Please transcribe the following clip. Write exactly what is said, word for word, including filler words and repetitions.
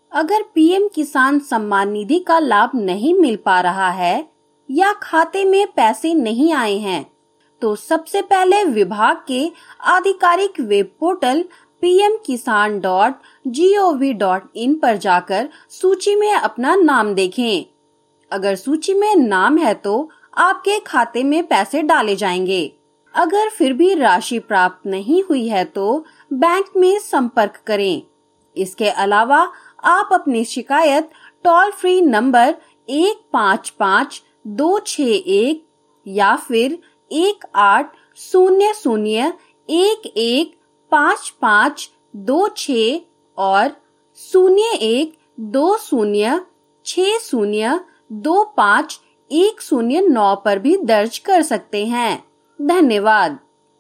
अगर पीएम किसान सम्मान निधि का लाभ नहीं मिल पा रहा है या खाते में पैसे नहीं आए हैं, तो सबसे पहले विभाग के आधिकारिक web portal P M Kisan dot G O V dot in पर जाकर सूची में अपना नाम देखें। अगर सूची में नाम है तो आपके खाते में पैसे डाले जाएंगे। अगर फिर भी राशि प्राप्त नहीं हुई है तो बैंक में संपर्क करें। इसके अलावा आप अपनी शिकायत टोल फ्री नंबर एक पाँच पाँच दो छह एक या फिर एक आठ शून्य शून्य एक एक पाँच पाँच दो छह और शून्य एक दो शून्य छह शून्य दो पाँच एक शून्य नौ पर भी दर्ज कर सकते हैं। धन्यवाद।